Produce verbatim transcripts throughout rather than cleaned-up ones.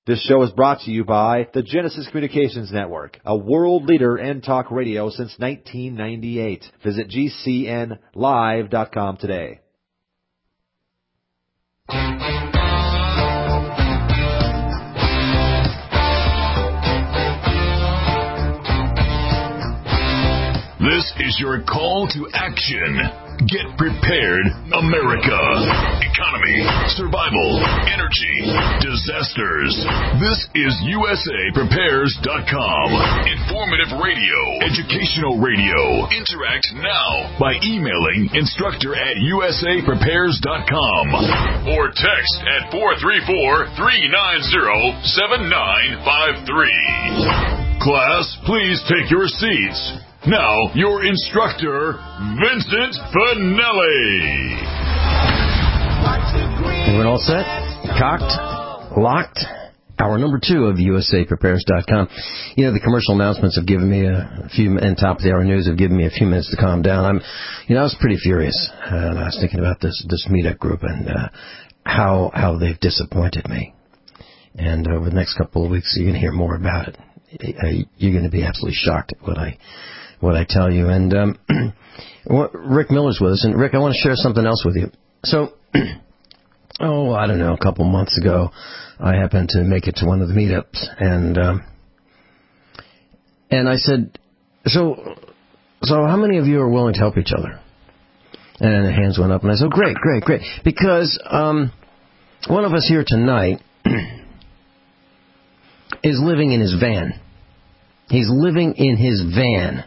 This show is brought to you by the Genesis Communications Network, a world leader in talk radio since nineteen ninety-eight. Visit G C N live dot com today. This is your call to action. Get prepared, America. Economy, survival, energy, disasters. This is U S A Prepares dot com. Informative radio, educational radio. Interact now by emailing instructor at U S A Prepares dot com or text at four three four, three nine zero, seven nine five three. Class, please take your seats. Now, your instructor, Vincent Finelli. Everyone all set? Cocked? Locked? Hour number two of U S A Prepares dot com. You know, the commercial announcements have given me a few, and top of the hour news have given me a few minutes to calm down. I'm, you know, I was pretty furious, uh, and I was thinking about this this meetup group and uh, how how they've disappointed me. And over the next couple of weeks, you're going to hear more about it. You're going to be absolutely shocked at what I. what I tell you. And um, Rick Miller's with us. And, Rick, I want to share something else with you. So, oh, I don't know, a couple months ago, I happened to make it to one of the meetups. And um, and I said, so, so how many of you are willing to help each other? And the hands went up. And I said, oh, great, great, great. Because um, one of us here tonight is living in his van. He's living in his van.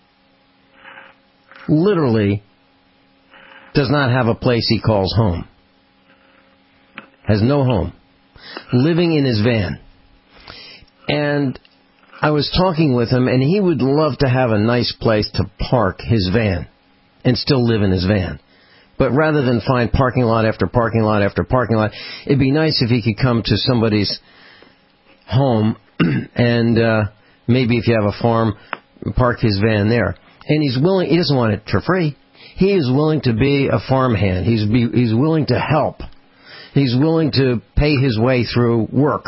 Literally does not have a place he calls home. Has no home. Living in his van. And I was talking with him, and he would love to have a nice place to park his van and still live in his van. But rather than find parking lot after parking lot after parking lot, it'd be nice if he could come to somebody's home and uh, maybe if you have a farm, park his van there. And he's willing, he doesn't want it for free. He is willing to be a farmhand. He's be, he's willing to help. He's willing to pay his way through work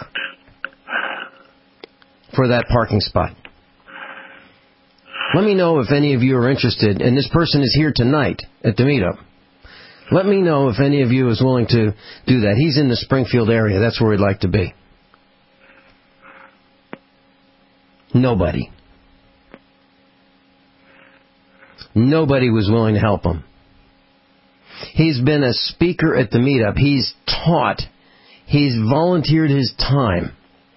for that parking spot. Let me know if any of you are interested, and this person is here tonight at the meetup. Let me know if any of you is willing to do that. He's in the Springfield area. That's where he'd like to be. Nobody. Nobody was willing to help him. He's been a speaker at the meetup. He's taught. He's volunteered his time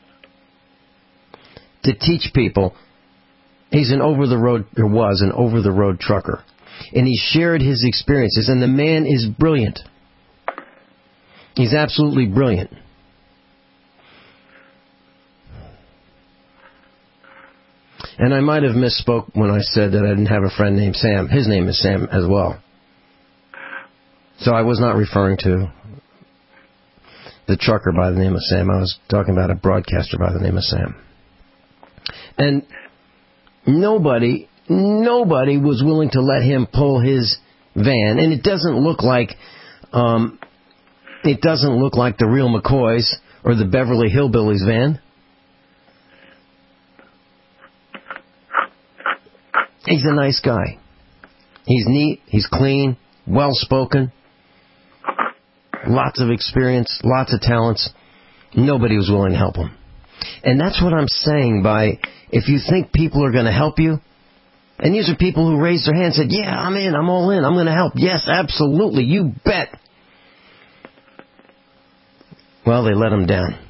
to teach people. He's an over-the-road, or was an over-the-road trucker. And he shared his experiences. And the man is brilliant. He's absolutely brilliant. And I might have misspoke when I said that I didn't have a friend named Sam. His name is Sam as well. So I was not referring to the trucker by the name of Sam. I was talking about a broadcaster by the name of Sam. And nobody, nobody was willing to let him pull his van. And it doesn't look like, um, it doesn't look like the real McCoys or the Beverly Hillbillies van. He's a nice guy. He's neat. He's clean. Well-spoken. Lots of experience. Lots of talents. Nobody was willing to help him. And that's what I'm saying by, if you think people are going to help you, and these are people who raised their hand and said, yeah, I'm in. I'm all in. I'm going to help. Yes, absolutely. You bet. Well, they let him down.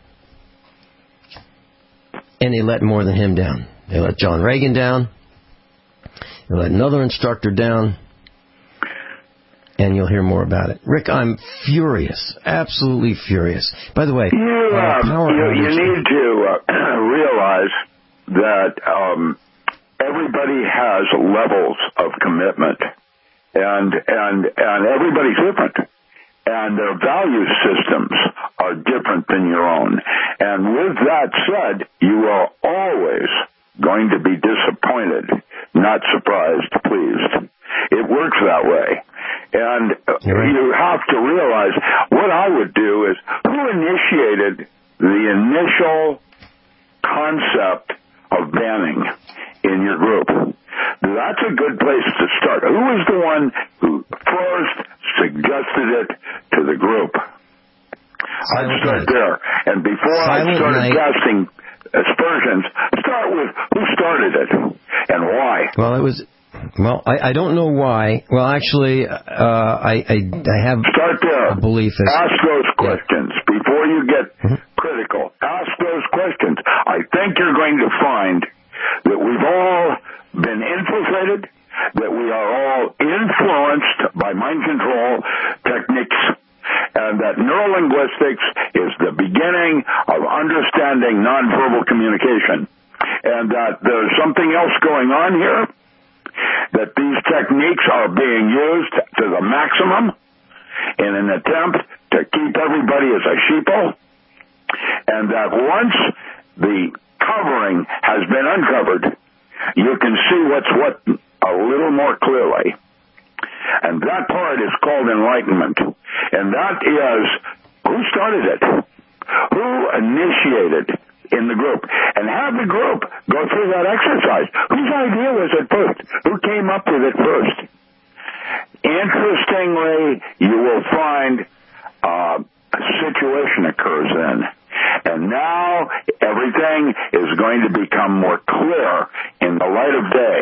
And they let more than him down. They let John Reagan down. They let another instructor down. And you'll hear more about it. Rick, I'm furious. Absolutely furious. By the way, you, uh, power you, you need to uh, realize that um, everybody has levels of commitment. And, and, and everybody's different. And their value systems are different than your own. And with that said, you are always going to be disappointed, not surprised, pleased. It works that way. And right. You have to realize what I would do is, who initiated the initial concept of banning in your group. That's a good place to start. Who was the one who first suggested it to the group? Silent I'd start night. there. And before Silent I started night. casting aspersions, start with who started it and why. Well, it was... Well, I, I don't know why. Well, actually, uh, I, I I have Start there. a belief. As, ask those questions yeah. before you get mm-hmm. critical. Ask those questions. I think you're going to find that we've all been infiltrated, that we are all influenced by mind control techniques, and that neurolinguistics is the beginning of understanding nonverbal communication, and that there's something else going on here, that these techniques are being used to the maximum in an attempt to keep everybody as a sheeple, and that once the covering has been uncovered, you can see what's what a little more clearly. And that part is called enlightenment. And that is who started it, who initiated in the group, and have the group go through that exercise. Whose idea was it first? Who came up with it first? Interestingly, you will find uh, a situation occurs then. And now everything is going to become more clear in the light of day.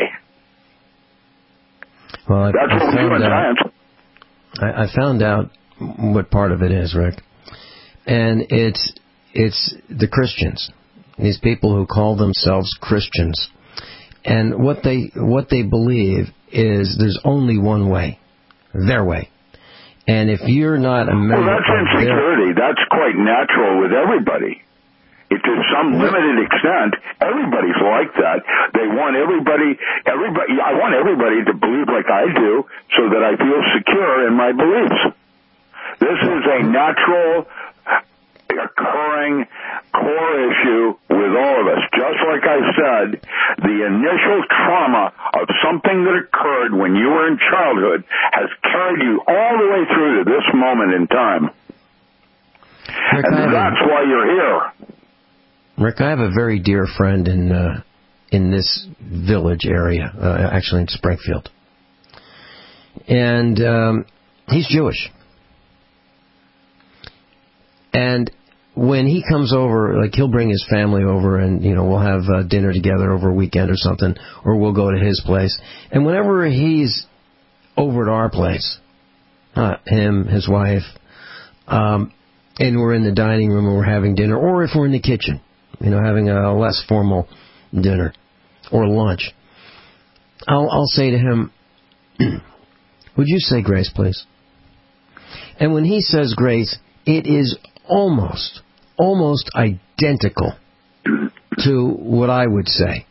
Well, I, That's I what we do in out, science. I, I found out what part of it is, Rick. And it's it's the Christians, these people who call themselves Christians. And what they what they believe is there's only one way, their way. And if you're not a member well, that's insecurity. Their... That's quite natural with everybody. It, to some limited extent, everybody's like that. They want everybody, everybody. I want everybody to believe like I do, so that I feel secure in my beliefs. This is a natural, occurring core issue with all of us. Just like I said, the initial trauma of something that occurred when you were in childhood has carried you all the way through to this moment in time. Rick, and that's a, why you're here. Rick, I have a very dear friend in uh, in this village area, uh, actually in Springfield. And um, he's Jewish. And when he comes over, like he'll bring his family over and, you know, we'll have uh, dinner together over a weekend or something, or we'll go to his place. And whenever he's over at our place, uh, him, his wife, um, and we're in the dining room and we're having dinner, or if we're in the kitchen, you know, having a less formal dinner or lunch, I'll, I'll say to him, would you say grace, please? And when he says grace, it is almost, almost identical to what I would say.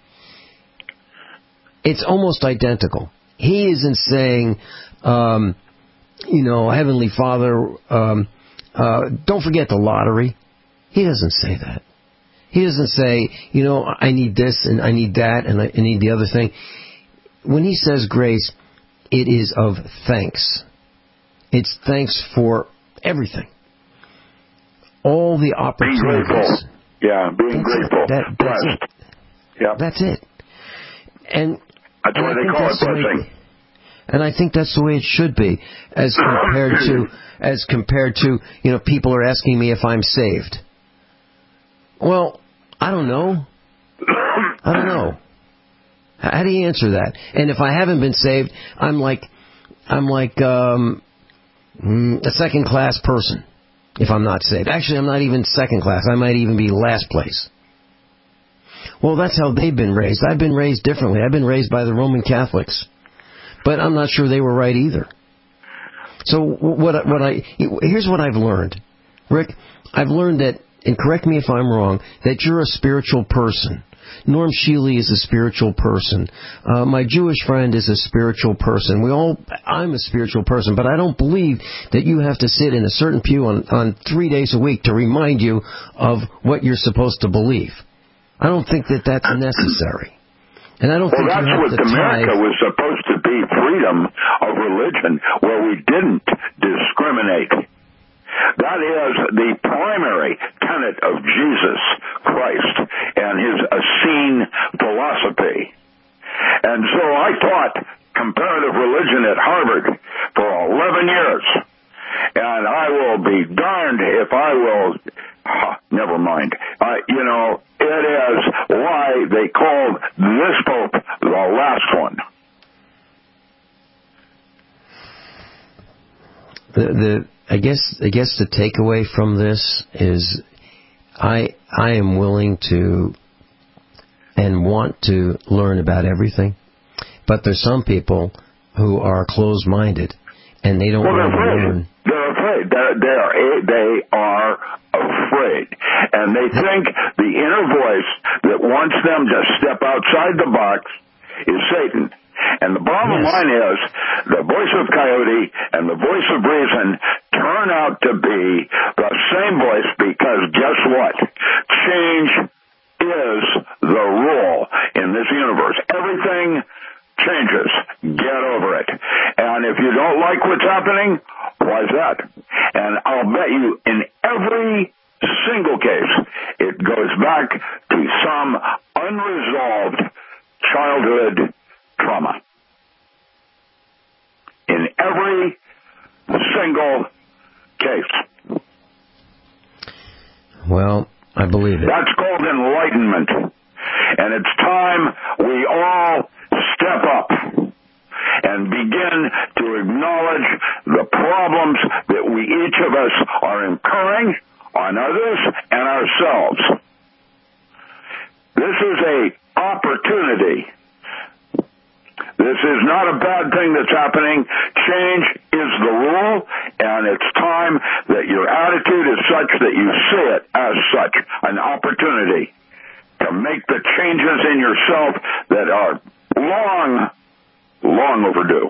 It's almost identical. He isn't saying, um, you know, Heavenly Father, um, uh, don't forget the lottery. He doesn't say that. He doesn't say, you know, I need this and I need that and I need the other thing. When he says grace, it is of thanks. It's thanks for everything. All the opportunities. Being grateful. Yeah, being that's grateful. It. That, that's Blessed. it. Yeah. That's it. And that's and why I they think call that's it the blessing. way, and I think that's the way it should be, as compared to as compared to you know people are asking me if I'm saved. Well, I don't know. I don't know. How do you answer that? And if I haven't been saved, I'm like I'm like um, a second class person. If I'm not saved. Actually, I'm not even second class. I might even be last place. Well, that's how they've been raised. I've been raised differently. I've been raised by the Roman Catholics. But I'm not sure they were right either. So what, what I here's what I've learned. Rick, I've learned that, and correct me if I'm wrong, that you're a spiritual person. Norm Shealy is a spiritual person. Uh, my Jewish friend is a spiritual person. We all, I'm a spiritual person, but I don't believe that you have to sit in a certain pew on, on three days a week to remind you of what you're supposed to believe. I don't think that that's necessary. And I don't well, think that's you have what to America tie... was supposed to be, freedom of religion, where we didn't discriminate. That is the primary tenet of Jesus Christ and his Essene philosophy. And so I taught comparative religion at Harvard for eleven years. And I will be darned if I will, oh, never mind. Uh, you know, it is why they called this Pope the last one. The, the I guess I guess the takeaway from this is I I am willing to and want to learn about everything, but there's some people who are closed-minded and they don't well, want to learn. They're afraid. They're, they're, they are afraid. And they think the inner voice that wants them to step outside the box is Satan. And the bottom yes. line is the voice of Coyote and the voice of reason turn out to be the same voice because guess what? Change is the rule in this universe. Everything changes. Get over it. And if you don't like what's happening, why is that? And I'll bet you in every single case, it goes back to some unresolved childhood trauma. In every single case. Well, I believe it. That's called enlightenment. And it's time we all step up and begin to acknowledge the problems that we, each of us, are incurring on others and ourselves. This is a opportunity. This is not a bad thing that's happening. Change is the rule, and it's time that your attitude is such that you see it as such, an opportunity to make the changes in yourself that are long, long overdue.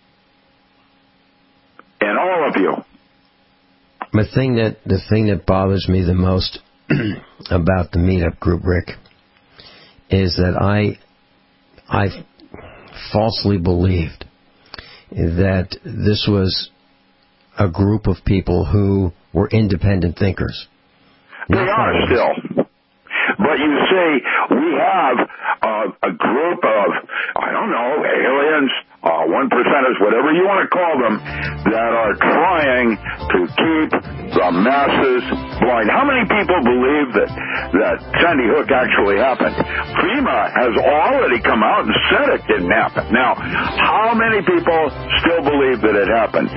And all of you. The thing that the thing that bothers me the most about the meetup group, Rick, is that I I falsely believed that this was a group of people who were independent thinkers. They are still. But you see, we have uh, a group of, I don't know, aliens, uh, one percenters, whatever you want to call them, that are trying to keep the masses blind. How many people believe that, that Sandy Hook actually happened? FEMA has already come out and said it didn't happen. Now, how many people still believe that it happened?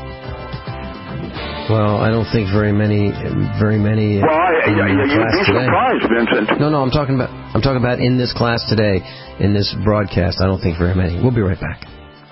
Well, I don't think very many, very many. Well, I, in I, the you'd class be today. surprised, Vincent. No, no, I'm talking about. I'm talking about in this class today, in this broadcast. I don't think very many. We'll be right back.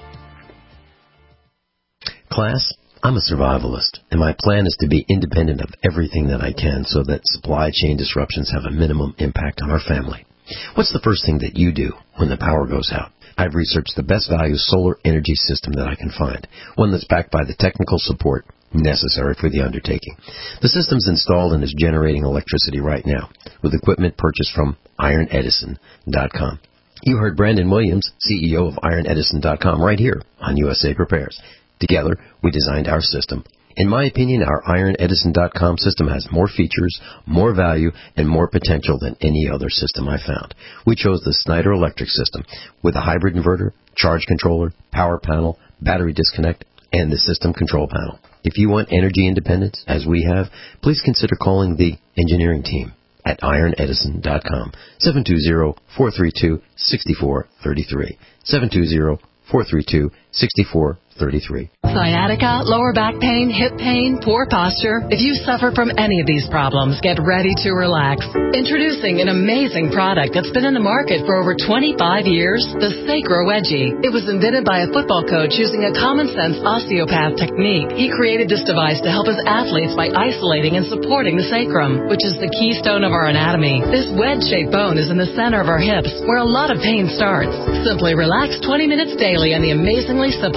Class, I'm a survivalist, and my plan is to be independent of everything that I can, so that supply chain disruptions have a minimum impact on our family. What's the first thing that you do when the power goes out? I've researched the best value solar energy system that I can find, one that's backed by the technical support necessary for the undertaking. The system's installed and is generating electricity right now with equipment purchased from Iron Edison dot com. You heard Brandon Williams, C E O of Iron Edison dot com, right here on U S A Prepares. Together, we designed our system. In my opinion, our Iron Edison dot com system has more features, more value, and more potential than any other system I found. We chose the Snyder Electric system with a hybrid inverter, charge controller, power panel, battery disconnect, and the system control panel. If you want energy independence, as we have, please consider calling the engineering team at Iron Edison dot com, seven two zero, four three two, six four three three, seven two zero, four three two, six four three three. Sciatica, lower back pain, hip pain, poor posture. If you suffer from any of these problems, get ready to relax. Introducing an amazing product that's been in the market for over twenty-five years, the Sacro Wedgie. It was invented by a football coach using a common-sense osteopath technique. He created this device to help his athletes by isolating and supporting the sacrum, which is the keystone of our anatomy. This wedge-shaped bone is in the center of our hips, where a lot of pain starts. Simply relax twenty minutes daily on the amazingly simple Sacro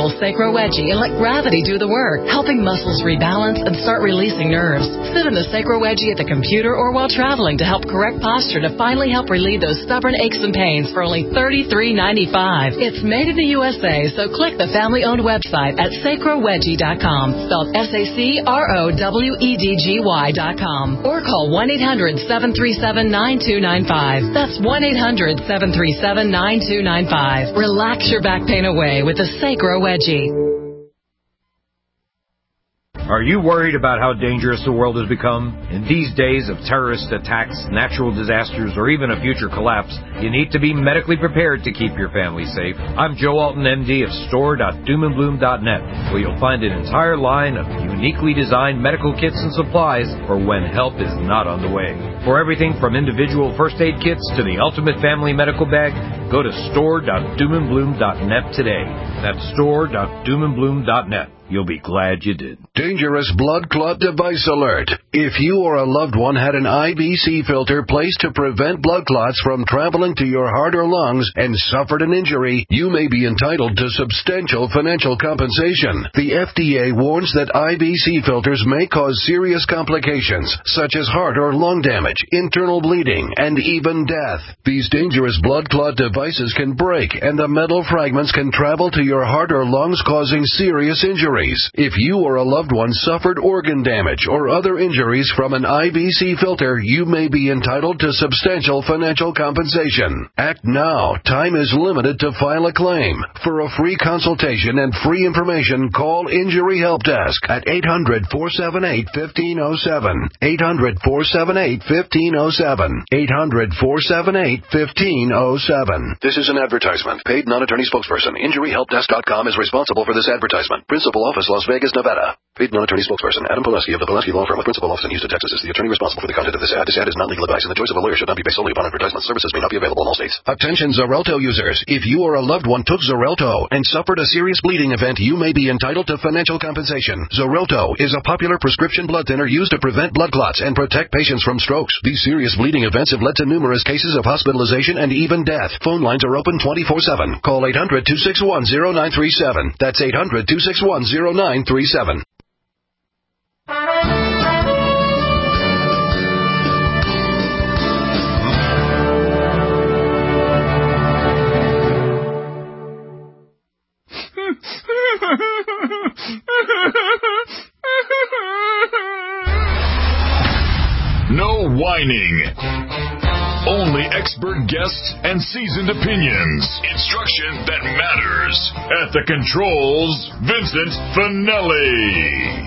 Sacro Wedgie and let gravity do the work, helping muscles rebalance and start releasing nerves. Sit in the Sacro Wedgie at the computer or while traveling to help correct posture to finally help relieve those stubborn aches and pains for only thirty-three ninety-five. It's made in the U S A, so click the family-owned website at sacro wedgie dot com, spelled S A C R O W E D G Y dot com, or call one eight hundred seven three seven nine two nine five. That's one eight hundred seven three seven nine two nine five. Relax your back pain away with the Sacro Wedgie. Are you worried about how dangerous the world has become? In these days of terrorist attacks, natural disasters, or even a future collapse, you need to be medically prepared to keep your family safe. I'm Joe Alton, M D of store dot doom and bloom dot net, where you'll find an entire line of uniquely designed medical kits and supplies for when help is not on the way. For everything from individual first aid kits to the ultimate family medical bag, go to store dot doom and bloom dot net today. That's store dot doom and bloom dot net. You'll be glad you did. Dangerous blood clot device alert. If you or a loved one had an I V C filter placed to prevent blood clots from traveling to your heart or lungs and suffered an injury, you may be entitled to substantial financial compensation. The F D A warns that I V C filters may cause serious complications, such as heart or lung damage, internal bleeding, and even death. These dangerous blood clot devices can break, and the metal fragments can travel to your heart or lungs, causing serious injury. If you or a loved one suffered organ damage or other injuries from an I V C filter, you may be entitled to substantial financial compensation. Act now. Time is limited to file a claim. For a free consultation and free information, call Injury Help Desk at eight hundred four seven eight one five zero seven. eight hundred four seven eight one five zero seven. eight hundred four seven eight one five zero seven. This is an advertisement. Paid non-attorney spokesperson. Injury Help Desk dot com is responsible for this advertisement. Principal Office, Las Vegas, Nevada. Paid non-attorney spokesperson Adam Pileski of the Pileski Law Firm with principal office in Houston, Texas is the attorney responsible for the content of this ad. This ad is not legal advice, and the choice of a lawyer should not be based solely upon advertisement. Services may not be available in all states. Attention Xarelto users. If you or a loved one took Xarelto and suffered a serious bleeding event, you may be entitled to financial compensation. Xarelto is a popular prescription blood thinner used to prevent blood clots and protect patients from strokes. These serious bleeding events have led to numerous cases of hospitalization and even death. Phone lines are open twenty-four seven. Call eight hundred two six one zero nine three seven. That's eight hundred two six one zero nine three seven. No whining. Only expert guests and seasoned opinions. Instruction that matters. At the controls, Vincent Finelli.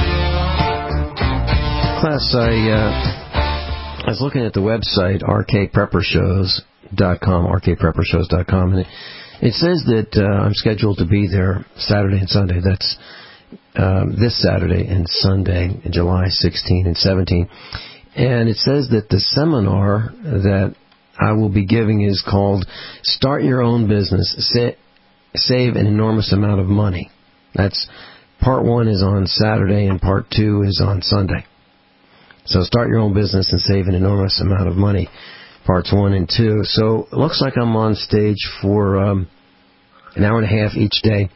Class, I, uh, I was looking at the website, R K prepper shows dot com, R K prepper shows dot com, and it, it says that uh, I'm scheduled to be there Saturday and Sunday. That's um, this Saturday and Sunday, July sixteenth and seventeenth. And it says that the seminar that I will be giving is called Start Your Own Business, Sa- Save an Enormous Amount of Money. That's part one is on Saturday and part two is on Sunday. So start your own business and save an enormous amount of money, parts one and two. So it looks like I'm on stage for um, an hour and a half each day.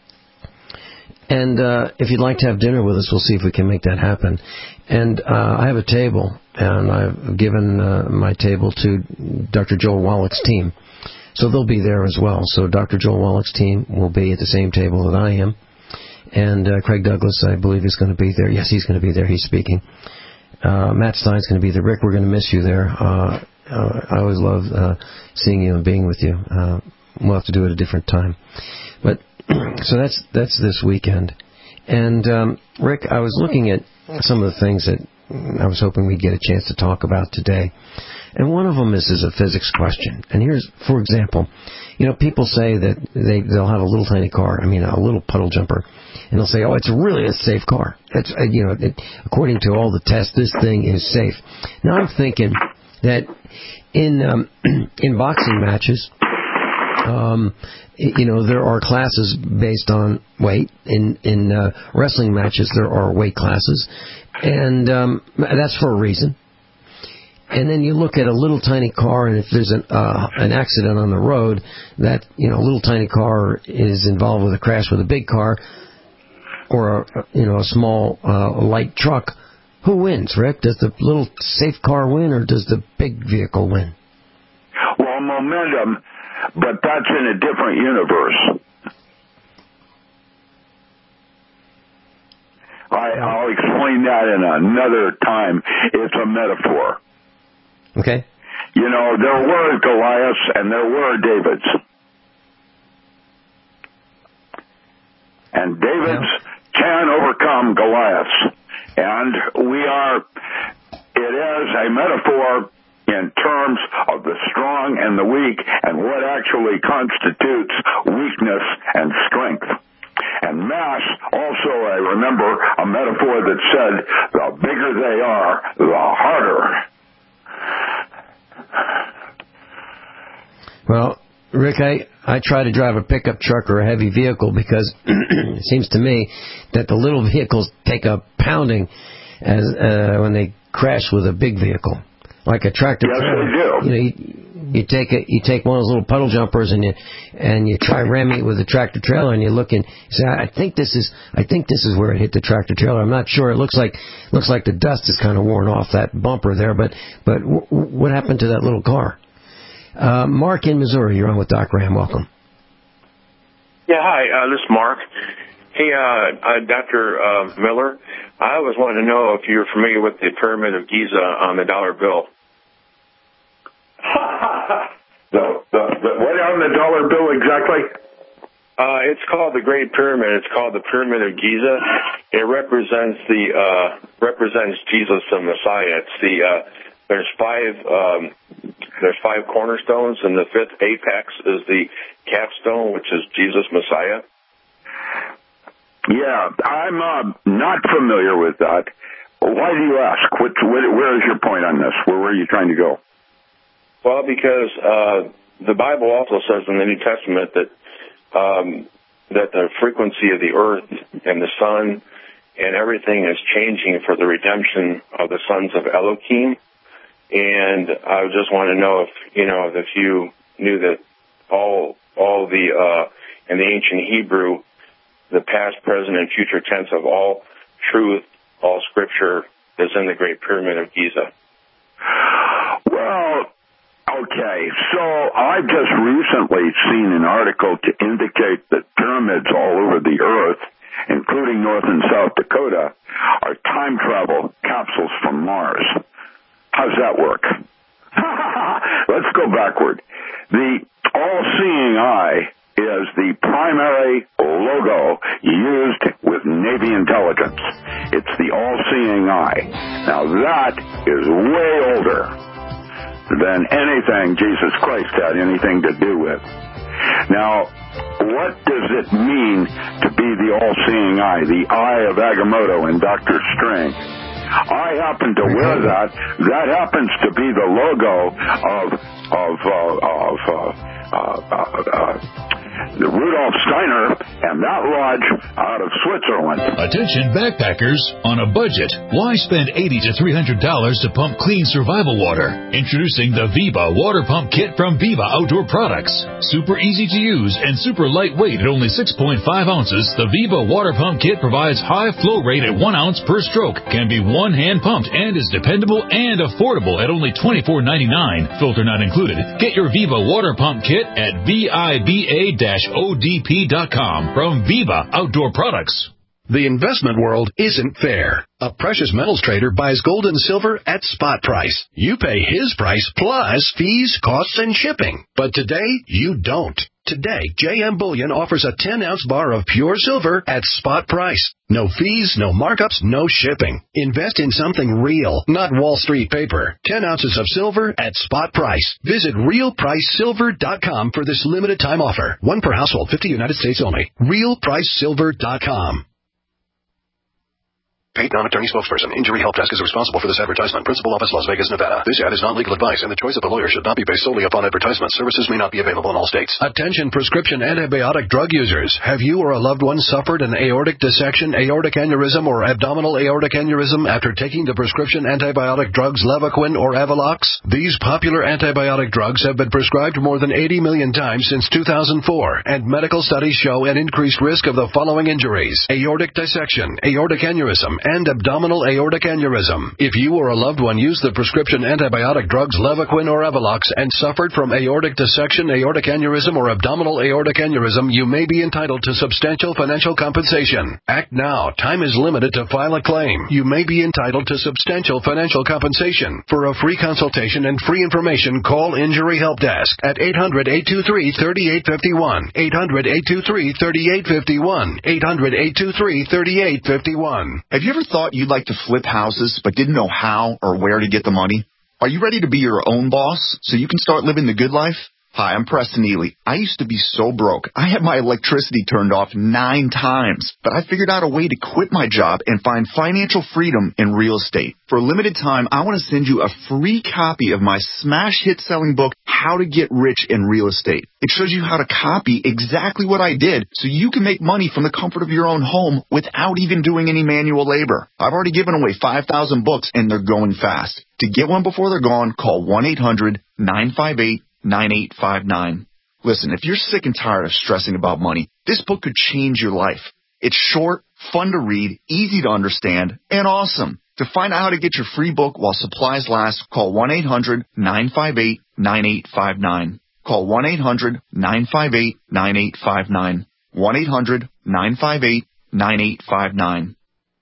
And uh, if you'd like to have dinner with us, we'll see if we can make that happen. And uh, I have a table, and I've given uh, my table to Doctor Joel Wallach's team. So they'll be there as well. So Doctor Joel Wallach's team will be at the same table that I am. And uh, Craig Douglas, I believe, is going to be there. Yes, he's going to be there. He's speaking. Uh, Matt Stein's going to be there. Rick, we're going to miss you there. Uh, uh, I always love uh, seeing you and being with you. Uh, we'll have to do it at a different time. But so that's that's this weekend. And, um, Rick, I was looking at some of the things that I was hoping we'd get a chance to talk about today. And one of them is, is a physics question. And here's, for example, you know, people say that they, they'll have a little tiny car, I mean, a little puddle jumper, and they'll say, oh, it's really a safe car. It's, uh, you know, it, according to all the tests, this thing is safe. Now, I'm thinking that in um, in boxing matches, um, you know, there are classes based on weight. In in uh, wrestling matches, there are weight classes, and um, that's for a reason. And then you look at a little tiny car, and if there's an uh, an accident on the road, that you know, little tiny car is involved with a crash with a big car, or a, you know, a small uh, light truck. Who wins, Rick? Does the little safe car win, or does the big vehicle win? Well, momentum, but that's in a different universe. I, I'll explain that in another time. It's a metaphor. Okay. You know, there were Goliaths and there were Davids. And Davids yeah. can overcome Goliaths. And we are, it is a metaphor in terms of the strong and the weak and what actually constitutes weakness and strength. And mass, also, I remember a metaphor that said, the bigger they are, the harder. Well, Rick, I, I try to drive a pickup truck or a heavy vehicle because it seems to me that the little vehicles take a pounding as uh, when they crash with a big vehicle, like a tractor yes, trailer. They do. You know, you, you take a, you take one of those little puddle jumpers and you and you try ramming it with a tractor trailer, and you look and you say, I think this is I think this is where it hit the tractor trailer. I'm not sure. It looks like looks like the dust is kind of worn off that bumper there, but but w- w- what happened to that little car? Uh, Mark in Missouri, you're on with Doc Ram. Welcome. Yeah, hi, uh, this is Mark. Hey, uh, uh, Doctor Uh, Miller, I was wanting to know if you're familiar with the Pyramid of Giza on the dollar bill. the, the, the, what on the dollar bill exactly? Uh, it's called the Great Pyramid. It's called the Pyramid of Giza. It represents the uh, represents Jesus the Messiah. It's the uh, there's five um, there's five cornerstones, and the fifth apex is the capstone, which is Jesus Messiah. Yeah, I'm uh, not familiar with that. Why do you ask? What, where is your point on this? Where were you trying to go? Well, because uh, the Bible also says in the New Testament that um, that the frequency of the earth and the sun and everything is changing for the redemption of the sons of Elohim. And I just want to know if you know if you knew that all all the uh, in the ancient Hebrew, the past, present, and future tense of all truth, all scripture is in the Great Pyramid of Giza. Well, okay, so I've just recently seen an article to indicate that pyramids all over the earth, including North and South Dakota, are time travel capsules from Mars. How's that work? Let's go backward. The all-seeing eye is the primary logo used with Navy intelligence. It's the all-seeing eye. Now that is way older than anything Jesus Christ had anything to do with. Now, what does it mean to be the all-seeing eye, the eye of Agamotto in Doctor Strange? I happen to wear that. That happens to be the logo of of uh, of uh, uh, uh, uh, Rudolf Steiner and that lodge out of Switzerland. Attention backpackers on a budget. Why spend eighty to three hundred dollars to pump clean survival water? Introducing the Viva Water Pump Kit from Viva Outdoor Products. Super easy to use and super lightweight at only six point five ounces, the Viva Water Pump Kit provides high flow rate at one ounce per stroke, can be one hand pumped, and is dependable and affordable at only twenty-four ninety-nine. Filter not included. Get your Viva Water Pump Kit at V I B A O D P dot com from Viva Outdoor Products. The investment world isn't fair. A precious metals trader buys gold and silver at spot price. You pay his price plus fees, costs, and shipping. But today, you don't. Today, J M Bullion offers a ten-ounce bar of pure silver at spot price. No fees, no markups, no shipping. Invest in something real, not Wall Street paper. ten ounces of silver at spot price. Visit real price silver dot com for this limited time offer. One per household, fifty United States only. real price silver dot com. Paid non-attorney spokesperson. Injury Help Desk is responsible for this advertisement. Principal office, Las Vegas, Nevada. This ad is not legal advice, and the choice of the lawyer should not be based solely upon advertisement. Services may not be available in all states. Attention prescription antibiotic drug users. Have you or a loved one suffered an aortic dissection, aortic aneurysm, or abdominal aortic aneurysm after taking the prescription antibiotic drugs Levaquin or Avelox? These popular antibiotic drugs have been prescribed more than eighty million times since two thousand four, and medical studies show an increased risk of the following injuries: aortic dissection, aortic aneurysm, and abdominal aortic aneurysm. If you or a loved one used the prescription antibiotic drugs Levaquin or Avelox and suffered from aortic dissection, aortic aneurysm, or abdominal aortic aneurysm, you may be entitled to substantial financial compensation. Act now. Time is limited to file a claim. You may be entitled to substantial financial compensation. For a free consultation and free information, call Injury Help Desk at eight hundred, eight two three, three eight five one, eight hundred, eight two three, three eight five one, eight hundred, eight two three, three eight five one. Have you ever thought you'd like to flip houses but didn't know how or where to get the money? Are you ready to be your own boss so you can start living the good life? Hi, I'm Preston Ely. I used to be so broke. I had my electricity turned off nine times, but I figured out a way to quit my job and find financial freedom in real estate. For a limited time, I want to send you a free copy of my smash hit selling book, How to Get Rich in Real Estate. It shows you how to copy exactly what I did so you can make money from the comfort of your own home without even doing any manual labor. I've already given away five thousand books and they're going fast. To get one before they're gone, call one eight hundred, nine five eight, nine eight five nine. Listen, if you're sick and tired of stressing about money, this book could change your life. It's short, fun to read, easy to understand, and awesome. To find out how to get your free book while supplies last, call one eight hundred, nine five eight, nine eight five nine. Call one eight hundred, nine five eight, nine eight five nine. one eight hundred, nine five eight, nine eight five nine.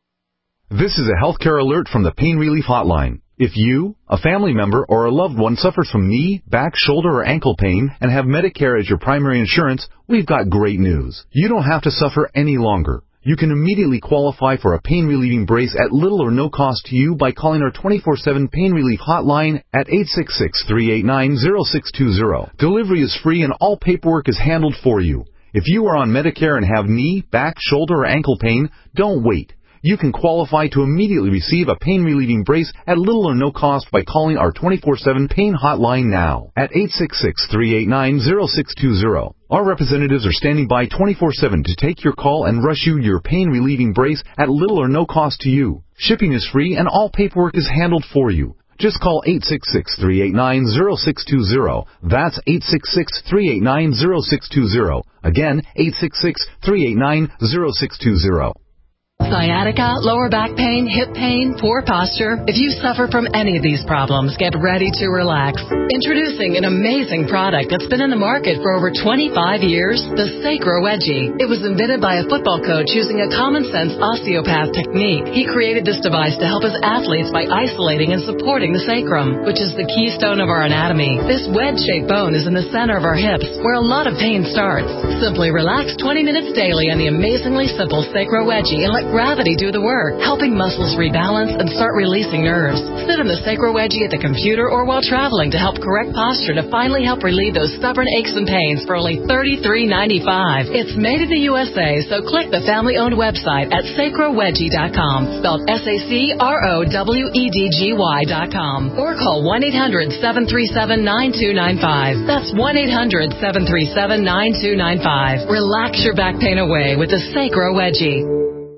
This is a healthcare alert from the Pain Relief Hotline. If you, a family member, or a loved one suffers from knee, back, shoulder, or ankle pain and have Medicare as your primary insurance, we've got great news. You don't have to suffer any longer. You can immediately qualify for a pain-relieving brace at little or no cost to you by calling our twenty-four seven Pain Relief Hotline at eight six six, three eight nine, zero six two zero. Delivery is free and all paperwork is handled for you. If you are on Medicare and have knee, back, shoulder, or ankle pain, don't wait. You can qualify to immediately receive a pain-relieving brace at little or no cost by calling our twenty-four seven Pain Hotline now at eight six six, three eight nine, zero six two zero. Our representatives are standing by twenty-four seven to take your call and rush you your pain-relieving brace at little or no cost to you. Shipping is free and all paperwork is handled for you. Just call eight six six, three eight nine, zero six two zero. That's eight six six, three eight nine, zero six two zero. Again, eight six six, three eight nine, zero six two zero. Sciatica, lower back pain, hip pain, poor posture. If you suffer from any of these problems, get ready to relax. Introducing an amazing product that's been in the market for over twenty-five years, the Sacro Wedgie. It was invented by a football coach using a common-sense osteopath technique. He created this device to help his athletes by isolating and supporting the sacrum, which is the keystone of our anatomy. This wedge-shaped bone is in the center of our hips, where a lot of pain starts. Simply relax twenty minutes daily on the amazingly simple Sacro Wedgie and let gravity do the work, helping muscles rebalance and start releasing nerves. Sit in the Sacro Wedgie at the computer or while traveling to help correct posture to finally help relieve those stubborn aches and pains for only thirty-three ninety-five. It's made in the U S A, so click the family-owned website at sacro wedgie dot com, spelled S A C R O W E D G Y dot com, or call one eight hundred, seven three seven, nine two nine five. That's one eight hundred, seven three seven, nine two nine five. Relax your back pain away with the Sacro Wedgie.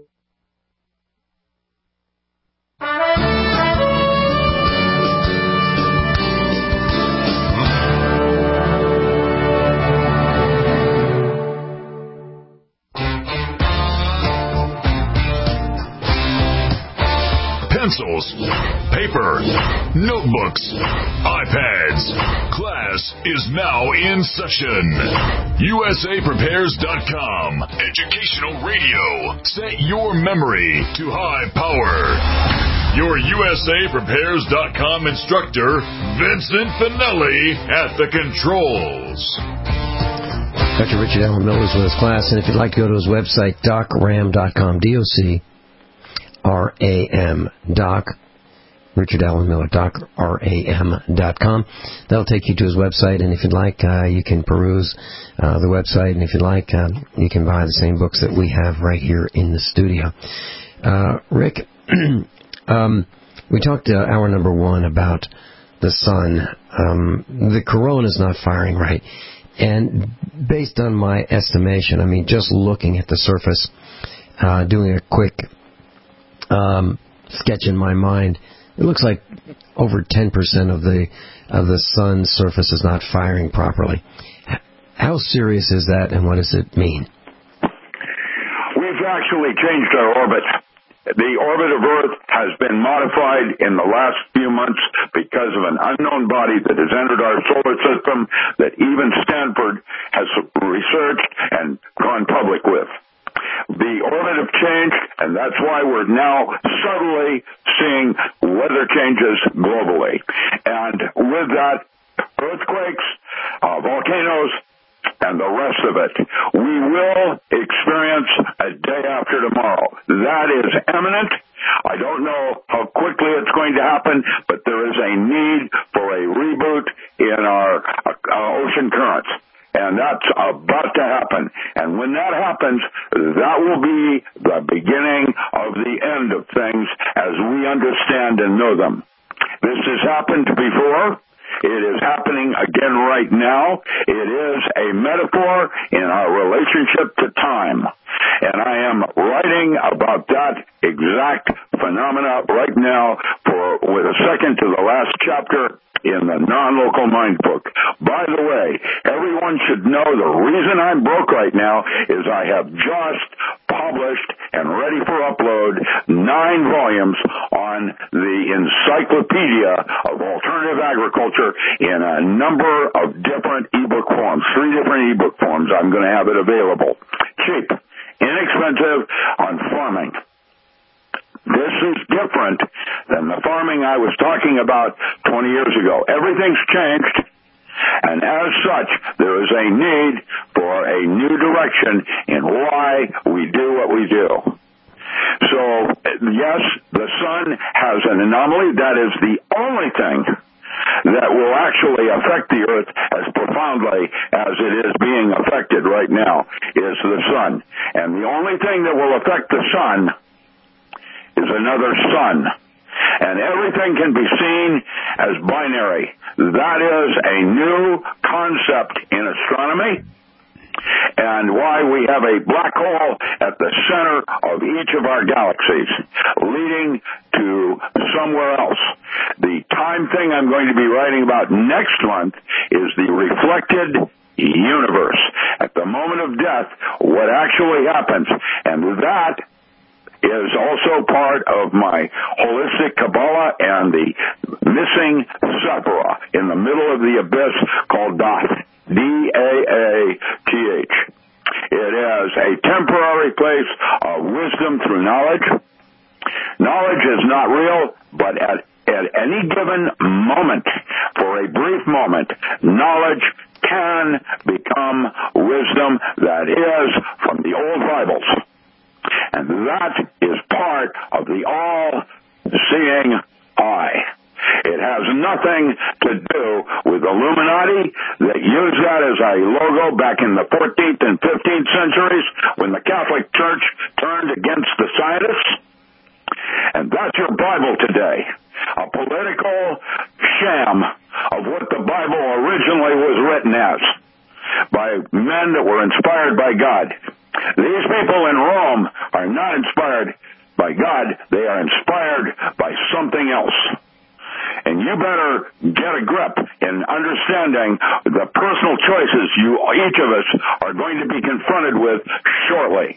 Pencils, paper, notebooks, iPads. Class is now in session. U S A Prepares dot com. Educational radio. Set your memory to high power. Your U S A Prepares dot com instructor, Vincent Finelli, at the controls. Doctor Richard Allen Miller is with his class, and if you'd like to go to his website, doc ram dot com, D O C R A M, Doc, Richard Allen Miller, Doc R A M dot com. That'll take you to his website, and if you'd like, uh, you can peruse uh, the website, and if you'd like, uh, you can buy the same books that we have right here in the studio. Uh, Rick, um, we talked uh, hour number one about the sun. Um, the corona is not firing right. And based on my estimation, I mean, just looking at the surface, uh, doing a quick um, sketch in my mind, it looks like over ten percent of the of the sun's surface is not firing properly. How serious is that, and what does it mean? We've actually changed our orbit. The orbit of Earth has been modified in the last few months because of an unknown body that has entered our solar system that even Stanford has researched and gone public with. The orbit have changed, and that's why we're now subtly seeing weather changes globally. And with that, earthquakes, uh, volcanoes, and the rest of it. We will experience a day after tomorrow. That is imminent. I don't know how quickly it's going to happen, but there is a need for a reboot in our uh, ocean currents. And that's about to happen. And when that happens, that will be the beginning of the end of things as we understand and know them. This has happened before. It is happening again right now. It is a metaphor in our relationship to time. And I am writing about that exact phenomena right now for with a second to the last chapter in the Non-Local Mind book. By the way, everyone should know the reason I'm broke right now is I have just published and ready for upload nine volumes on the Encyclopedia of Alternative Agriculture in a number of different ebook forms, three different ebook forms. I'm going to have it available. Cheap, inexpensive on farming. This is different than the farming I was talking about twenty years ago. Everything's changed, and as such, there is a need for a new direction in why we do what we do. So, yes, the sun has an anomaly. That is the only thing that will actually affect the Earth as profoundly as it is being affected right now is the sun. And the only thing that will affect the sun is another sun. And everything can be seen as binary. That is a new concept in astronomy, and why we have a black hole at the center of each of our galaxies, leading to somewhere else. The time thing I'm going to be writing about next month is the reflected universe. At the moment of death, what actually happens, and that is also part of my holistic Kabbalah and the missing Sephirah in the middle of the abyss called Dath. D A A T H. It is a temporary place of wisdom through knowledge. Knowledge is not real, but at, at any given moment, for a brief moment, knowledge can become wisdom that is from the old Bibles. And that is part of the all-seeing eye. It has nothing to do with Illuminati that used that as a logo back in the fourteenth and fifteenth centuries when the Catholic Church turned against the scientists. And that's your Bible today. A political sham of what the Bible originally was written as by men that were inspired by God. These people in Rome are not inspired by God. They are inspired by something else. And you better get a grip in understanding the personal choices you, each of us, are going to be confronted with shortly.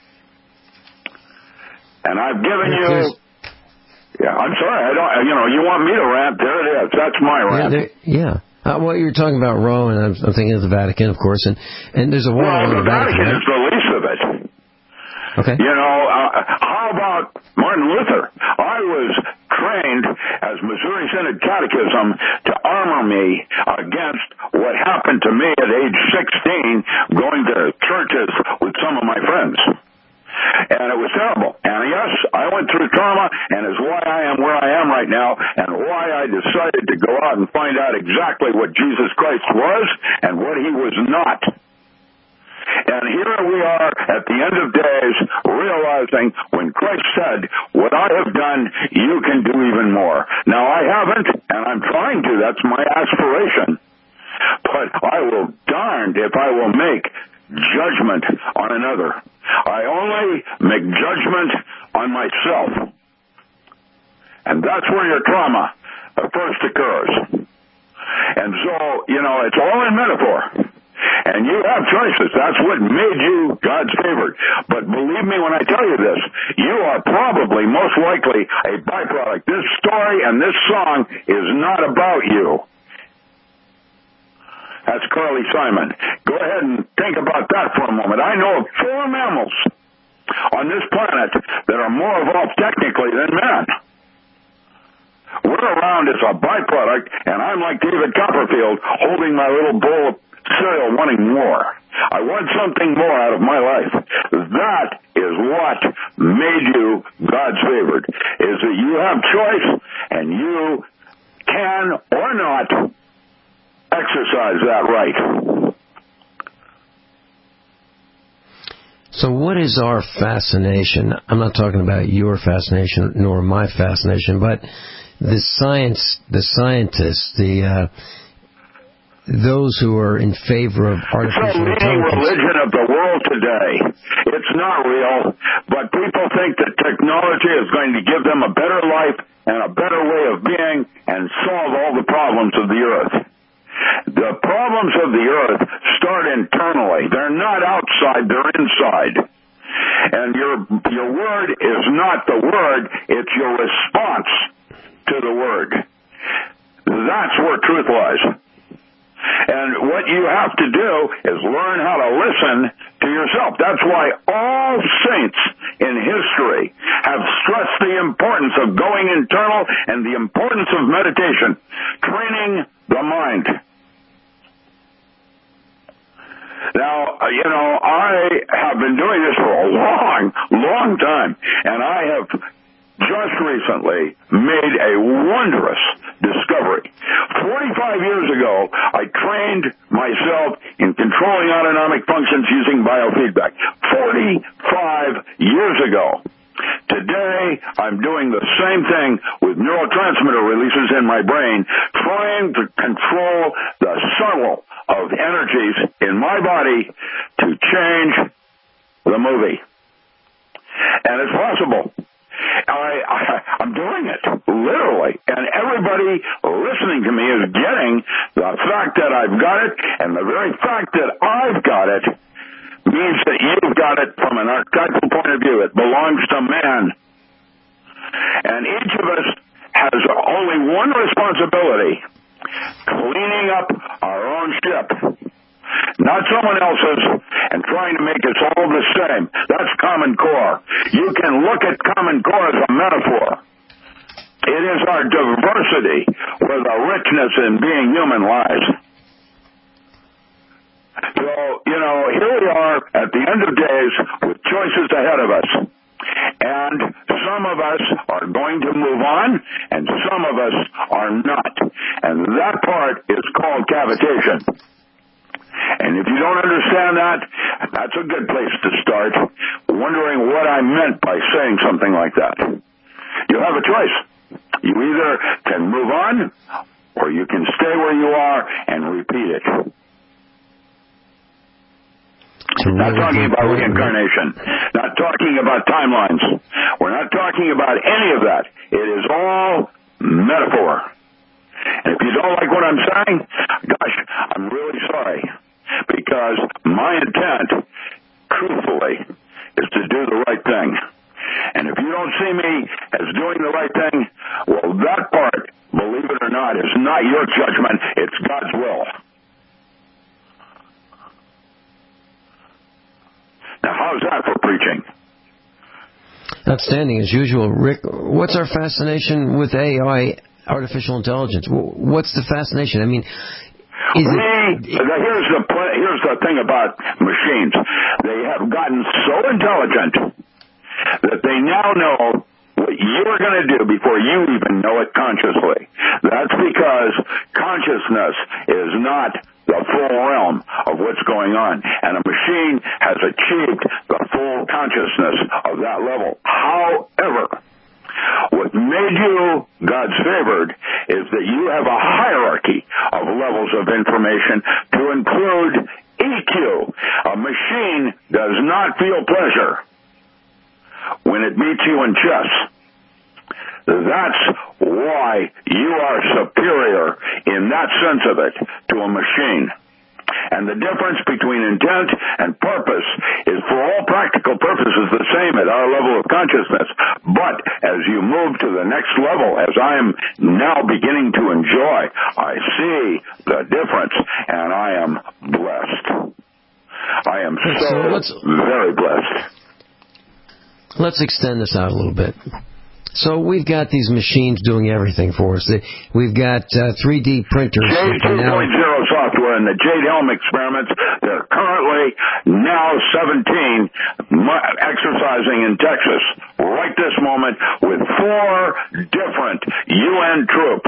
And I've given you... Yeah, I'm sorry. I don't. You know, you want me to rant? There it is. That's my rant. Yeah. There, yeah. Uh, well, you're talking about Rome, and I'm, I'm thinking of the Vatican, of course, and, and there's a war well, over the, the Vatican. Vatican is the least of it. Okay. You know, uh, how about Martin Luther? I was trained as Missouri Synod Catechism to armor me against what happened to me at age sixteen going to churches with some of my friends. And it was terrible. And yes, I went through trauma, and it's why I am where I am right now, and why I decided to go out and find out exactly what Jesus Christ was and what he was not. And here we are at the end of days realizing when Christ said, what I have done, you can do even more. Now, I haven't, and I'm trying to. That's my aspiration. But I will darned if I will make judgment on another. I only make judgment on myself. And that's where your trauma first occurs. And so, you know, it's all in metaphor. And you have choices. That's what made you God's favorite. But believe me when I tell you this, you are probably most likely a byproduct. This story and this song is not about you. That's Carly Simon. Go ahead and think about that for a moment. I know of four mammals on this planet that are more evolved technically than man. We're around as a byproduct, and I'm like David Copperfield holding my little bowl of cereal wanting more. I want something more out of my life. That is what made you God's favorite, is that you have choice, and you can or not exercise that right. So what is our fascination? I'm not talking about your fascination nor my fascination, but the science, the scientists, the uh, those who are in favor of artificial intelligence. It's the leading religion of the world today. It's not real, but people think that technology is going to give them a better life and a better way of being and solve all the problems of the earth. The problems of the earth start internally. They're not outside, they're inside. And your your word is not the word, it's your response to the word. That's where truth lies. And what you have to do is learn how to listen to yourself. That's why all saints in history have stressed the importance of going internal and the importance of meditation, training the mind. Now, you know, I have been doing this for a long, long time, and I have just recently made a wondrous discovery. forty-five years ago, I trained myself in controlling autonomic functions using biofeedback. forty-five years ago. Today, I'm doing the same thing with neurotransmitter releases in my brain, trying to control the subtle of energies in my body to change the movie. And it's possible. I, I, I'm doing it, literally. And everybody listening to me is getting the fact that I've got it, and the very fact that I've got it means that you've got it from an archetypal point of view. It belongs to man. And each of us has only one responsibility, cleaning up our own ship. Not someone else's, and trying to make us all the same. That's Common Core. You can look at Common Core as a metaphor. It is our diversity where the richness in being human lies. So, you know, here we are at the end of days with choices ahead of us. And some of us are going to move on, and some of us are not. And that part is called cavitation. And if you don't understand that, that's a good place to start, wondering what I meant by saying something like that. You have a choice. You either can move on, or you can stay where you are and repeat it. Really not talking about reincarnation, not talking about timelines. We're not talking about any of that. It is all metaphor. And if you don't like what I'm saying, gosh, I'm really sorry. Because my intent, truthfully, is to do the right thing. And if you don't see me as doing the right thing, well, that part, believe it or not, is not your judgment. It's God's will. Now, how's that for preaching? Outstanding, as usual. Rick, what's our fascination with A I, artificial intelligence? What's the fascination? I mean... We, here's the here's the thing about machines. They have gotten so intelligent that they now know what you're going to do before you even know it consciously. That's because consciousness is not the full realm of what's going on, and a machine has achieved the full consciousness of that level. However, what made you God's favored is that you have a hierarchy of levels of information to include E Q. A machine does not feel pleasure when it beats you in chess. That's why you are superior in that sense of it to a machine. And the difference between intent and purpose is, for all practical purposes, the same at our level of consciousness. But as you move to the next level, as I am now beginning to enjoy, I see the difference, and I am blessed. I am so, so very blessed. Let's extend this out a little bit. So we've got these machines doing everything for us. We've got uh, three D printers. J two point oh software in the Jade Helm experiments. They're currently now seventeen exercising in Texas right this moment with four different U N troops.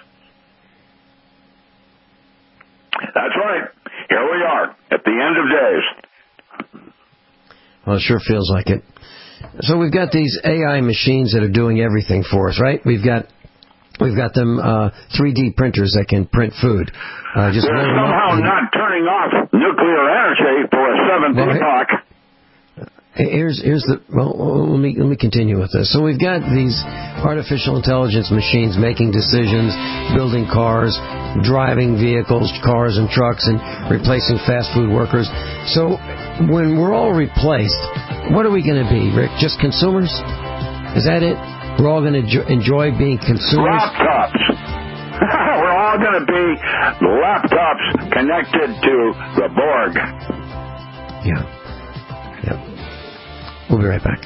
That's right. Here we are at the end of days. Well, it sure feels like it. So we've got these A I machines that are doing everything for us, right? We've got we've got them uh, three D printers that can print food. Uh, just They're somehow and... not turning off nuclear energy for a seventh well, epoch. Here's here's the well. Let me let me continue with this. So we've got these artificial intelligence machines making decisions, building cars, driving vehicles, cars and trucks, and replacing fast food workers. So when we're all replaced, what are we going to be, Rick? Just consumers? Is that it? We're all going to jo- enjoy being consumers? Laptops. We're all going to be laptops connected to the Borg. Yeah. Yeah. We'll be right back.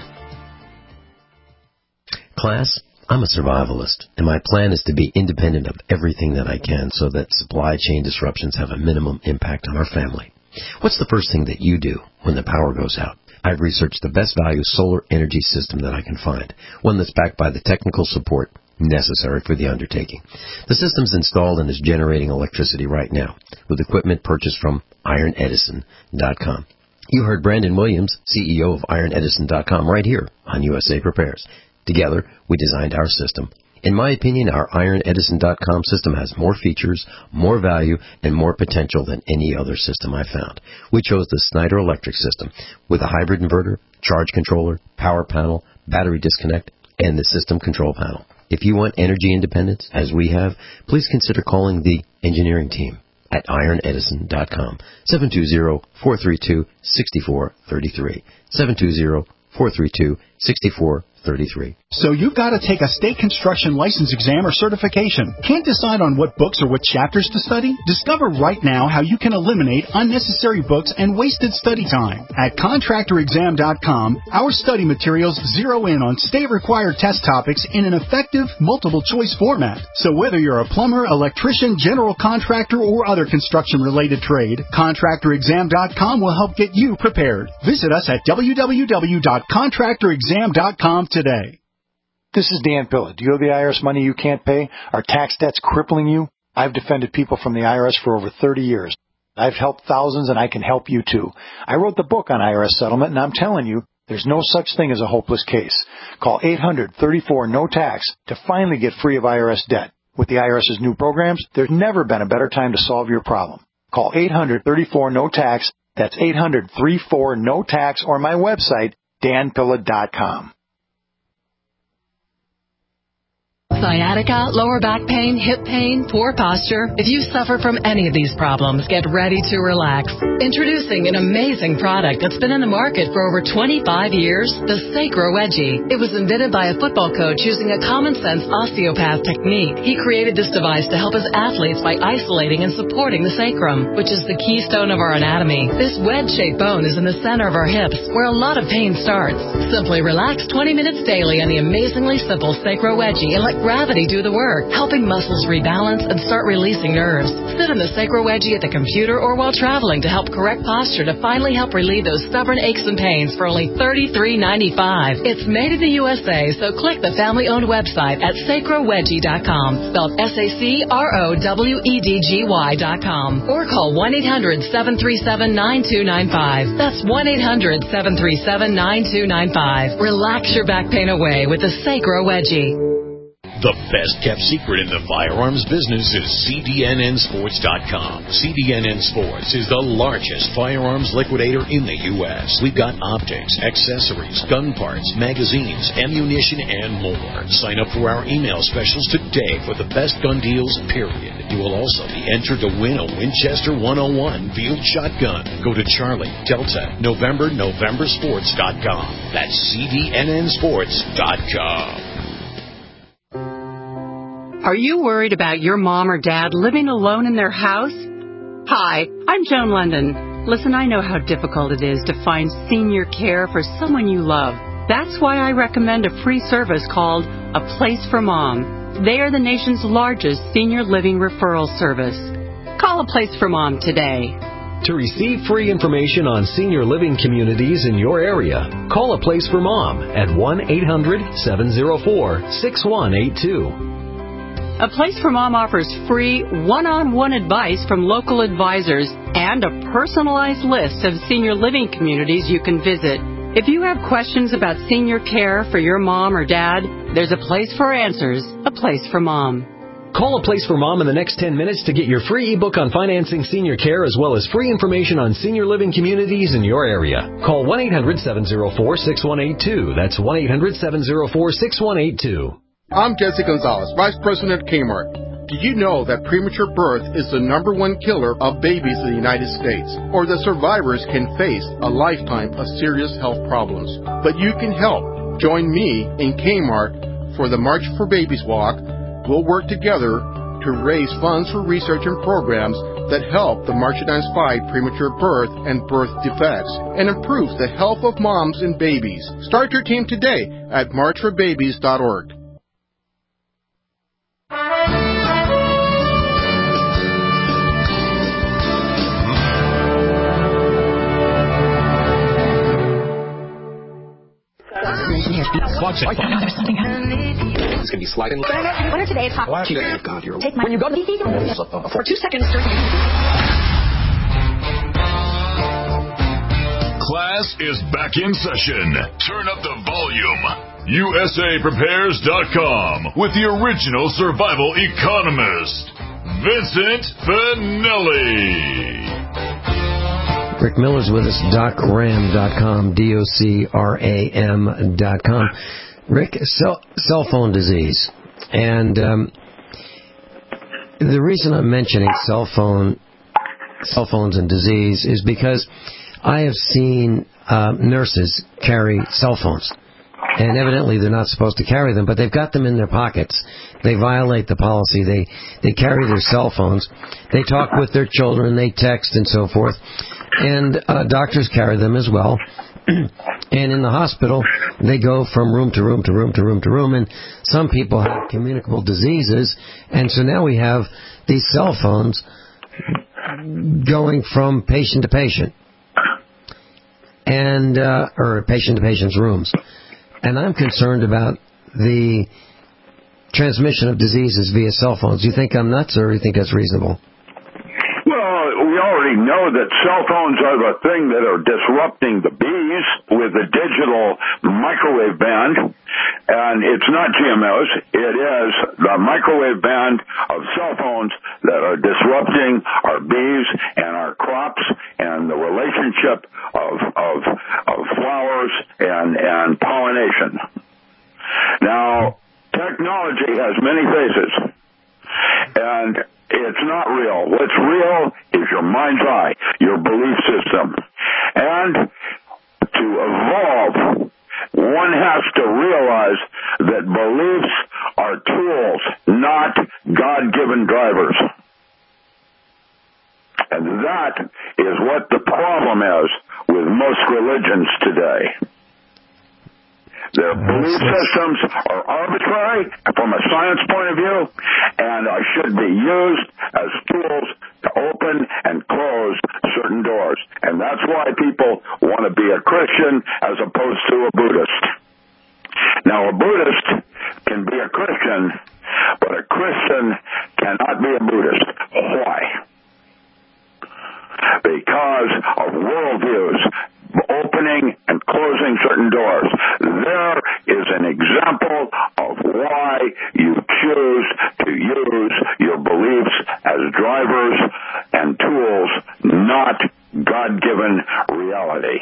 Class, I'm a survivalist, and my plan is to be independent of everything that I can so that supply chain disruptions have a minimum impact on our family. What's the first thing that you do when the power goes out? I've researched the best value solar energy system that I can find, one that's backed by the technical support necessary for the undertaking. The system's installed and is generating electricity right now with equipment purchased from Iron Edison dot com. You heard Brandon Williams, C E O of Iron Edison dot com, right here on U S A Prepares. Together, we designed our system. In my opinion, our Iron Edison dot com system has more features, more value, and more potential than any other system I've found. We chose the Snyder Electric system with a hybrid inverter, charge controller, power panel, battery disconnect, and the system control panel. If you want energy independence, as we have, please consider calling the engineering team at Iron Edison dot com, seven two zero, four three two, six four three three, seven two zero, four three two, six four three three. So you've got to take a state construction license exam or certification. Can't decide on what books or what chapters to study? Discover right now how you can eliminate unnecessary books and wasted study time. At Contractor Exam dot com, our study materials zero in on state-required test topics in an effective, multiple-choice format. So whether you're a plumber, electrician, general contractor, or other construction-related trade, Contractor Exam dot com will help get you prepared. Visit us at w w w dot contractor exam dot com today. This is Dan Pilla. Do you owe the I R S money you can't pay? Are tax debts crippling you? I've defended people from the I R S for over thirty years. I've helped thousands, and I can help you too. I wrote the book on I R S settlement, and I'm telling you, there's no such thing as a hopeless case. Call eight hundred, thirty-four, no tax to finally get free of I R S debt. With the IRS's new programs, there's never been a better time to solve your problem. Call eight hundred, thirty-four, no tax. That's eight hundred, thirty-four, no tax, or my website, dan pilla dot com. Sciatica, lower back pain, hip pain, poor posture. If you suffer from any of these problems, get ready to relax. Introducing an amazing product that's been in the market for over twenty-five years, the Sacro Wedgie. It was invented by a football coach using a common-sense osteopath technique. He created this device to help his athletes by isolating and supporting the sacrum, which is the keystone of our anatomy. This wedge-shaped bone is in the center of our hips, where a lot of pain starts. Simply relax twenty minutes daily on the amazingly simple Sacro Wedgie and let gravity do the work, helping muscles rebalance and start releasing nerves. Sit in the Sacro Wedgie at the computer or while traveling to help correct posture to finally help relieve those stubborn aches and pains for only thirty-three ninety-five. It's made in the U S A, so click the family-owned website at sacro wedgie dot com, spelled S A C R O W E D G Y dot com, or call one eight hundred seven three seven nine two nine five. That's one eight hundred seven three seven nine two nine five. Relax your back pain away with the Sacro Wedgie. The best-kept secret in the firearms business is C D N N Sports dot com. C D N N Sports is the largest firearms liquidator in the U S We've got optics, accessories, gun parts, magazines, ammunition, and more. Sign up for our email specials today for the best gun deals, period. You will also be entered to win a Winchester one oh one field shotgun. Go to Charlie, Delta, November, November Sports dot com. That's C D N N Sports dot com. Are you worried about your mom or dad living alone in their house? Hi, I'm Joan London. Listen, I know how difficult it is to find senior care for someone you love. That's why I recommend a free service called A Place for Mom. They are the nation's largest senior living referral service. Call A Place for Mom today. To receive free information on senior living communities in your area, call A Place for Mom at one eight hundred seven oh four six one eight two. A Place for Mom offers free one-on-one advice from local advisors and a personalized list of senior living communities you can visit. If you have questions about senior care for your mom or dad, there's a place for answers, A Place for Mom. Call A Place for Mom in the next ten minutes to get your free ebook on financing senior care as well as free information on senior living communities in your area. Call one eight hundred seven oh four six one eight two. That's one eight hundred seven oh four six one eight two. I'm Jesse Gonzalez, Vice President at Kmart. Did you know that premature birth is the number one killer of babies in the United States, or that survivors can face a lifetime of serious health problems? But you can help. Join me in Kmart for the March for Babies Walk. We'll work together to raise funds for research and programs that help the March-Against fight premature birth and birth defects and improve the health of moms and babies. Start your team today at march for babies dot org. Watch it. There's something happening. It's going to be sliding. What are today's hot? Oh, God, you're... Take my... When you go to... For two seconds... Class is back in session. Turn up the volume. U S A Prepares dot com with the original survival economist, Vincent Finelli. Rick Miller's with us, doc ram dot com, D O C R A M dot com. Rick, cell, cell phone disease. And um, the reason I'm mentioning cell phone, cell phones and disease is because I have seen uh, nurses carry cell phones. And evidently they're not supposed to carry them, but they've got them in their pockets. They violate the policy. They, they carry their cell phones. They talk with their children. They text and so forth. And uh, doctors carry them as well. And in the hospital, they go from room to room to room to room to room. And some people have communicable diseases. And so now we have these cell phones going from patient to patient. And, uh, or patient to patient's rooms. And I'm concerned about the transmission of diseases via cell phones. Do you think I'm nuts, or do you think that's reasonable? Well, we already know that cell phones are the thing that are disrupting the bees with the digital microwave band. And it's not G M Os. It is the microwave band of cell phones that are disrupting our bees and our crops and the relationship of of, of flowers and, and pollination. Now, technology has many faces, and it's not real. What's real is your mind's eye, your belief system. And to evolve, one has to realize that beliefs are tools, not God-given drivers. And that is what the problem is with most religions today. Their belief systems are arbitrary from a science point of view and uh, should be used as tools to open and close certain doors. And that's why people want to be a Christian as opposed to a Buddhist. Now, a Buddhist can be a Christian, but a Christian cannot be a Buddhist. Why? Because of worldviews, opening and closing certain doors. There is an example of why you choose to use your beliefs as drivers and tools, not God-given reality.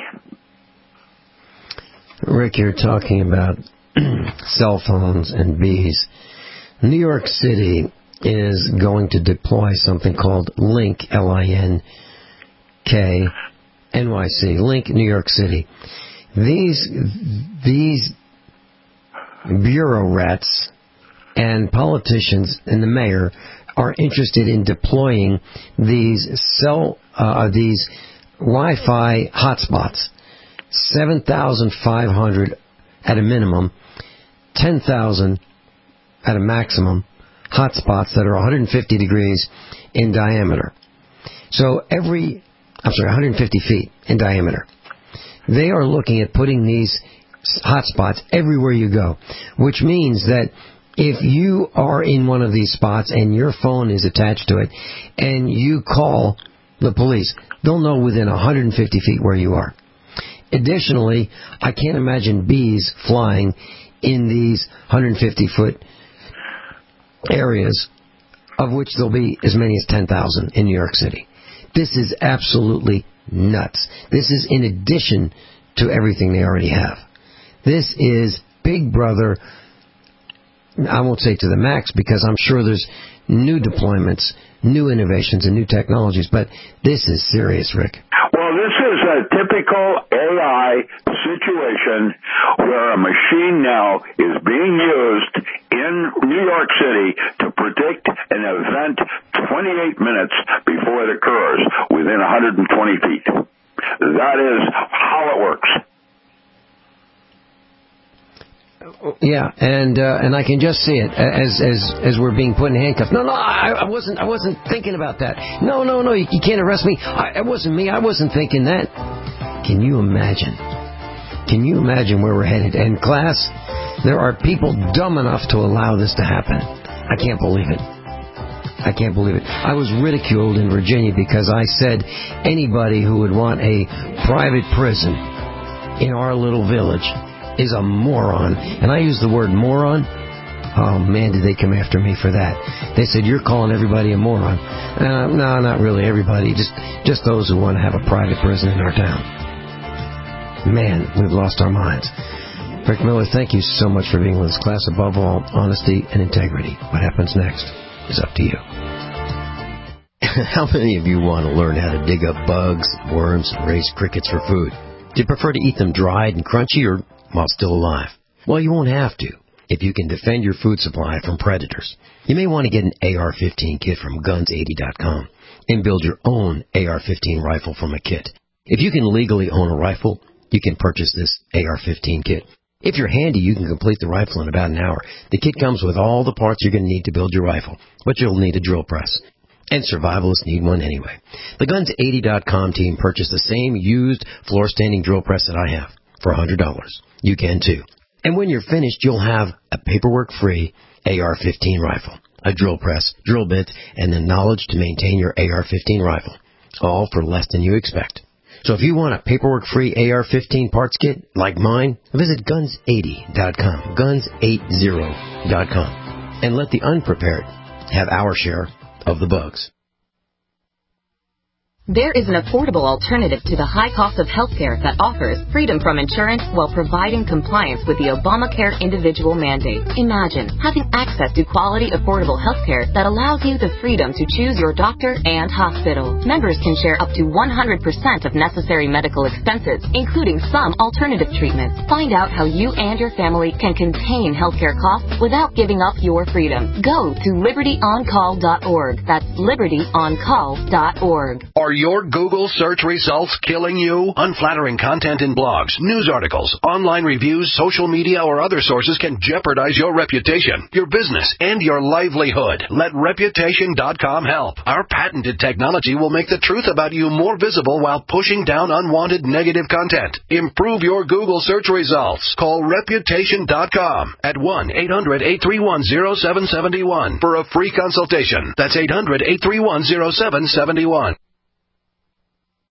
Rick, you're talking about cell phones and bees. New York City is going to deploy something called Link, L I N K, N Y C, Link New York City. These these bureau rats and politicians and the mayor are interested in deploying these cell uh, these Wi-Fi hotspots. seven thousand five hundred at a minimum, ten thousand at a maximum hotspots that are one hundred fifty degrees in diameter. So every, I'm sorry, one hundred fifty feet in diameter. They are looking at putting these hotspots everywhere you go, which means that if you are in one of these spots and your phone is attached to it and you call the police, they'll know within one hundred fifty feet where you are. Additionally, I can't imagine bees flying in these one hundred fifty foot areas, of which there'll be as many as ten thousand in New York City. This is absolutely nuts. This is in addition to everything they already have. This is Big Brother, I won't say to the max, because I'm sure there's new deployments, new innovations, and new technologies, but this is serious, Rick. Well, this is a typical A I situation where a machine now is being used in New York City to predict an event twenty-eight minutes before it occurs within one hundred twenty feet. That is how it works. Yeah, and uh, and I can just see it as as as we're being put in handcuffs. No, no, I, I wasn't I wasn't thinking about that. No, no, no, you, you can't arrest me. I, it wasn't me. I wasn't thinking that. Can you imagine? Can you imagine where we're headed? And class, there are people dumb enough to allow this to happen. I can't believe it. I can't believe it. I was ridiculed in Virginia because I said anybody who would want a private prison in our little village is a moron. And I use the word moron. Oh, man, did they come after me for that. They said, you're calling everybody a moron. Uh, no, not really everybody. Just just those who want to have a private prison in our town. Man, we've lost our minds. Rick Miller, thank you so much for being with us. Class, above all, honesty and integrity. What happens next is up to you. How many of you want to learn how to dig up bugs, worms, and raise crickets for food? Do you prefer to eat them dried and crunchy or while still alive? Well, you won't have to if you can defend your food supply from predators. You may want to get an A R fifteen kit from guns eighty dot com and build your own A R fifteen rifle from a kit. If you can legally own a rifle, you can purchase this A R fifteen kit. If you're handy, you can complete the rifle in about an hour. The kit comes with all the parts you're going to need to build your rifle, but you'll need a drill press. And survivalists need one anyway. The guns eighty dot com team purchased the same used floor-standing drill press that I have for one hundred dollars. You can too. And when you're finished, you'll have a paperwork-free A R fifteen rifle, a drill press, drill bits, and the knowledge to maintain your A R fifteen rifle, all for less than you expect. So if you want a paperwork-free A R fifteen parts kit like mine, visit guns eighty dot com, guns eighty dot com, and let the unprepared have our share of the bugs. There is an affordable alternative to the high cost of healthcare that offers freedom from insurance while providing compliance with the Obamacare individual mandate. Imagine having access to quality, affordable healthcare that allows you the freedom to choose your doctor and hospital. Members can share up to one hundred percent of necessary medical expenses, including some alternative treatments. Find out how you and your family can contain healthcare costs without giving up your freedom. Go to liberty on call dot org. That's liberty on call dot org. Are you your Google search results killing you? Unflattering content in blogs, news articles, online reviews, social media, or other sources can jeopardize your reputation, your business, and your livelihood. Let Reputation dot com help. Our patented technology will make the truth about you more visible while pushing down unwanted negative content. Improve your Google search results. Call Reputation dot com at one eight hundred eight three one zero seven seven one for a free consultation. That's eight hundred eight three one zero seven seven one.